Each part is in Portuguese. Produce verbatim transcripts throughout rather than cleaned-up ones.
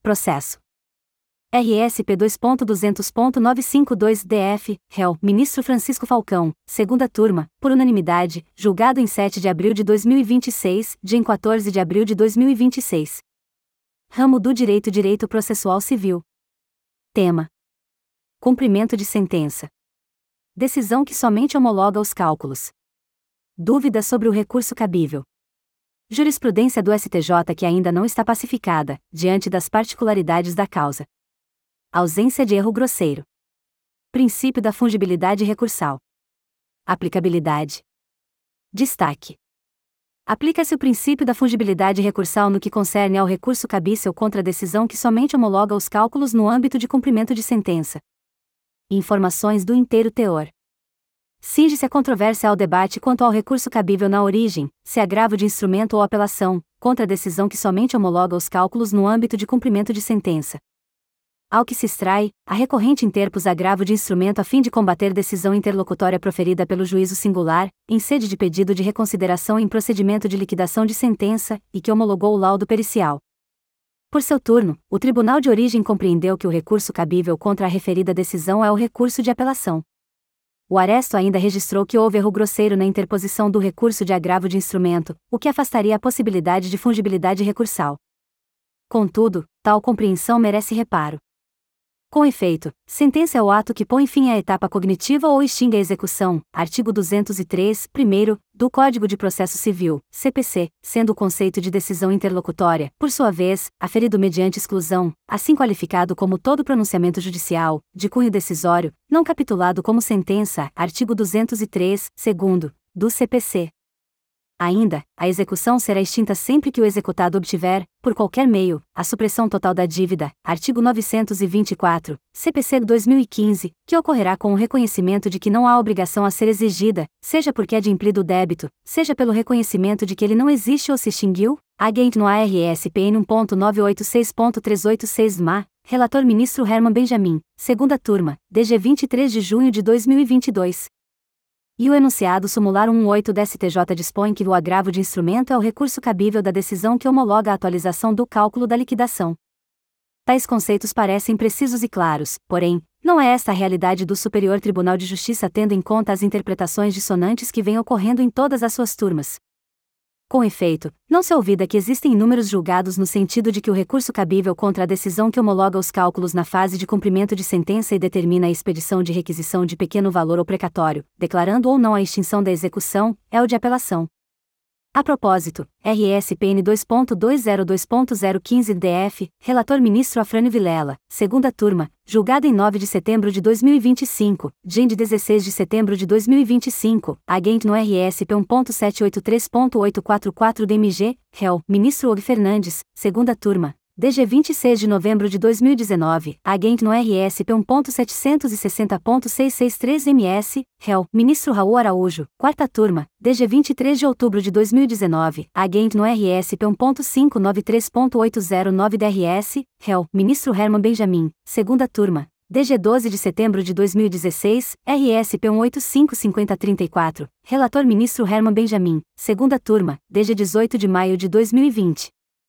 processo. R S P dois ponto duzentos ponto novecentos e cinquenta e dois D F, réu, ministro Francisco Falcão, segunda turma, por unanimidade, julgado em sete de abril de dois mil e vinte e seis, dia em quatorze de abril de dois mil e vinte e seis. Ramo do Direito Direito Processual Civil. Tema: cumprimento de sentença. Decisão que somente homologa os cálculos. Dúvidas sobre o recurso cabível. Jurisprudência do S T J que ainda não está pacificada, diante das particularidades da causa. Ausência de erro grosseiro. Princípio da fungibilidade recursal. Aplicabilidade. Destaque: aplica-se o princípio da fungibilidade recursal no que concerne ao recurso cabível contra a decisão que somente homologa os cálculos no âmbito de cumprimento de sentença. Informações do inteiro teor. Cinge-se a controvérsia ao debate quanto ao recurso cabível na origem, se agravo de instrumento ou apelação, contra a decisão que somente homologa os cálculos no âmbito de cumprimento de sentença. Ao que se extrai, a recorrente interpôs agravo de instrumento a fim de combater decisão interlocutória proferida pelo juízo singular, em sede de pedido de reconsideração em procedimento de liquidação de sentença, e que homologou o laudo pericial. Por seu turno, o tribunal de origem compreendeu que o recurso cabível contra a referida decisão é o recurso de apelação. O aresto ainda registrou que houve erro grosseiro na interposição do recurso de agravo de instrumento, o que afastaria a possibilidade de fungibilidade recursal. Contudo, tal compreensão merece reparo. Com efeito, sentença é o ato que põe fim à etapa cognitiva ou extingue a execução, artigo duzentos e três, primeiro, do Código de Processo Civil, C P C, sendo o conceito de decisão interlocutória, por sua vez, aferido mediante exclusão, assim qualificado como todo pronunciamento judicial, de cunho decisório, não capitulado como sentença, artigo duzentos e três, segundo, do C P C. Ainda, a execução será extinta sempre que o executado obtiver, por qualquer meio, a supressão total da dívida, artigo novecentos e vinte e quatro, C P C dois mil e quinze, que ocorrerá com o reconhecimento de que não há obrigação a ser exigida, seja porque é de implido o débito, seja pelo reconhecimento de que ele não existe ou se extinguiu, agente no A R S P N um ponto novecentos e oitenta e seis ponto trezentos e oitenta e seis M A, relator ministro Herman Benjamin, segunda turma, D G vinte e três de junho de dois mil e vinte e dois. E o enunciado sumular cento e dezoito do S T J dispõe que o agravo de instrumento é o recurso cabível da decisão que homologa a atualização do cálculo da liquidação. Tais conceitos parecem precisos e claros, porém, não é esta a realidade do Superior Tribunal de Justiça tendo em conta as interpretações dissonantes que vêm ocorrendo em todas as suas turmas. Com efeito, não se olvida que existem inúmeros julgados no sentido de que o recurso cabível contra a decisão que homologa os cálculos na fase de cumprimento de sentença e determina a expedição de requisição de pequeno valor ou precatório, declarando ou não a extinção da execução, é o de apelação. A propósito, R S P N dois ponto duzentos e dois ponto zero quinze D F, relator ministro Afrânio Vilela, segunda turma, julgado em nove de setembro de dois mil e vinte e cinco, D I N de dezesseis de setembro de dois mil e vinte e cinco, agente no R S P um ponto setecentos e oitenta e três ponto oitocentos e quarenta e quatro D M G, réu, ministro Og Fernandes, segunda turma, D G vinte e seis de novembro de dois mil e dezenove, agente no R S P um ponto setecentos e sessenta ponto seiscentos e sessenta e três M S, réu, ministro Raul Araújo, quarta turma, D G vinte e três de outubro de dois mil e dezenove, agente no R S P um ponto quinhentos e noventa e três ponto oitocentos e nove D R S, réu, ministro Herman Benjamin, segunda turma, D G doze de setembro de dois mil e dezesseis, R S P um oito cinco cinco zero três quatro, relator ministro Herman Benjamin, segunda turma, D G dezoito de maio de dois mil e vinte.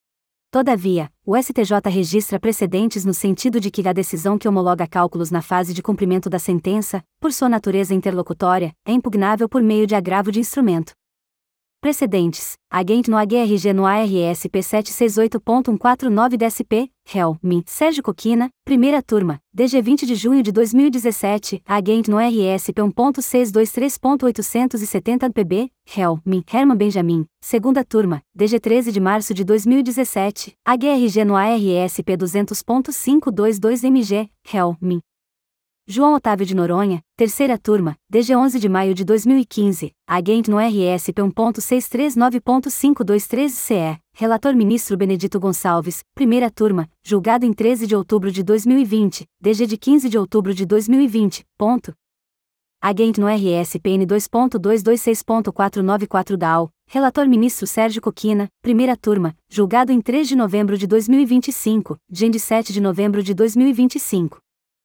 Todavia, o S T J registra precedentes no sentido de que a decisão que homologa cálculos na fase de cumprimento da sentença, por sua natureza interlocutória, é impugnável por meio de agravo de instrumento. Precedentes: agente no A G R G no A R S P setecentos e sessenta e oito ponto cento e quarenta e nove D S P, réu, M I, Sérgio Coquina, primeira turma, D G vinte de junho de dois mil e dezessete, agente no R S P um ponto seiscentos e vinte e três ponto oitocentos e setenta P B, réu, M I, Herman Benjamin, segunda turma, D G treze de março de dois mil e dezessete, A G R G no A R S P duzentos ponto quinhentos e vinte e dois M G, réu, M I. João Otávio de Noronha, terceira turma, D G onze de maio de dois mil e quinze, agente no R S P um ponto seiscentos e trinta e nove ponto quinhentos e vinte e três C E, relator ministro Benedito Gonçalves, primeira turma, julgado em treze de outubro de dois mil e vinte, D G de quinze de outubro de dois mil e vinte, ponto. Agente no R S P N dois ponto duzentos e vinte e seis ponto quatrocentos e noventa e quatro D A O, relator ministro Sérgio Coquina, primeira turma, julgado em três de novembro de dois mil e vinte e cinco, D G de sete de novembro de dois mil e vinte e cinco.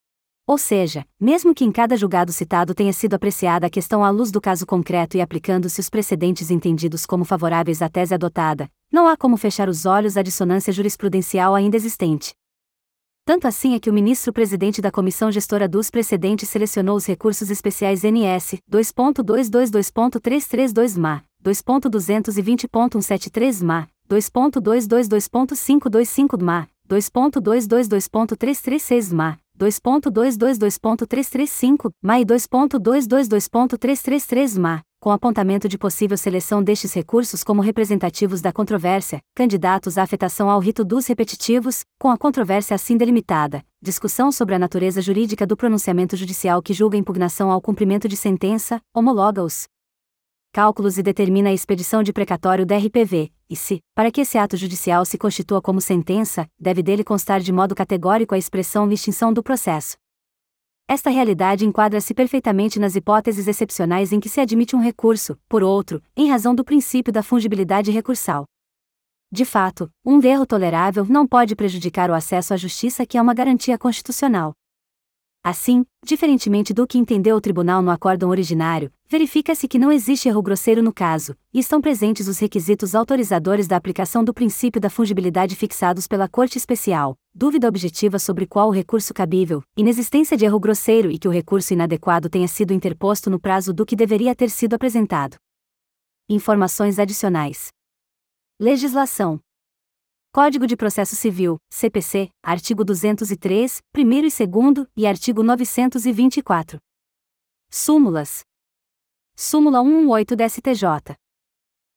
Ou seja, mesmo que em cada julgado citado tenha sido apreciada a questão à luz do caso concreto e aplicando-se os precedentes entendidos como favoráveis à tese adotada, não há como fechar os olhos à dissonância jurisprudencial ainda existente. Tanto assim é que o ministro-presidente da comissão gestora dos precedentes selecionou os recursos especiais N S dois ponto duzentos e vinte e dois ponto trezentos e trinta e dois M A, dois ponto duzentos e vinte ponto cento e setenta e três M A, dois ponto duzentos e vinte e dois ponto quinhentos e vinte e cinco M A, dois ponto duzentos e vinte e dois ponto trezentos e trinta e seis M A, dois ponto duzentos e vinte e dois ponto trezentos e trinta e cinco M A e dois ponto duzentos e vinte e dois ponto trezentos e trinta e três M A, com apontamento de possível seleção destes recursos como representativos da controvérsia, candidatos à afetação ao rito dos repetitivos, com a controvérsia assim delimitada, discussão sobre a natureza jurídica do pronunciamento judicial que julga impugnação ao cumprimento de sentença, homologa os cálculos e determina a expedição de precatório da R P V, e se, para que esse ato judicial se constitua como sentença, deve dele constar de modo categórico a expressão ou extinção do processo. Esta realidade enquadra-se perfeitamente nas hipóteses excepcionais em que se admite um recurso, por outro, em razão do princípio da fungibilidade recursal. De fato, um erro tolerável não pode prejudicar o acesso à justiça, que é uma garantia constitucional. Assim, diferentemente do que entendeu o tribunal no acórdão originário, verifica-se que não existe erro grosseiro no caso, e estão presentes os requisitos autorizadores da aplicação do princípio da fungibilidade fixados pela Corte Especial, dúvida objetiva sobre qual o recurso cabível, inexistência de erro grosseiro e que o recurso inadequado tenha sido interposto no prazo do que deveria ter sido apresentado. Informações adicionais. Legislação. Código de Processo Civil, C P C, artigo duzentos e três, primeiro e segundo, e artigo novecentos e vinte e quatro. Súmulas. Súmula cento e dezoito do S T J.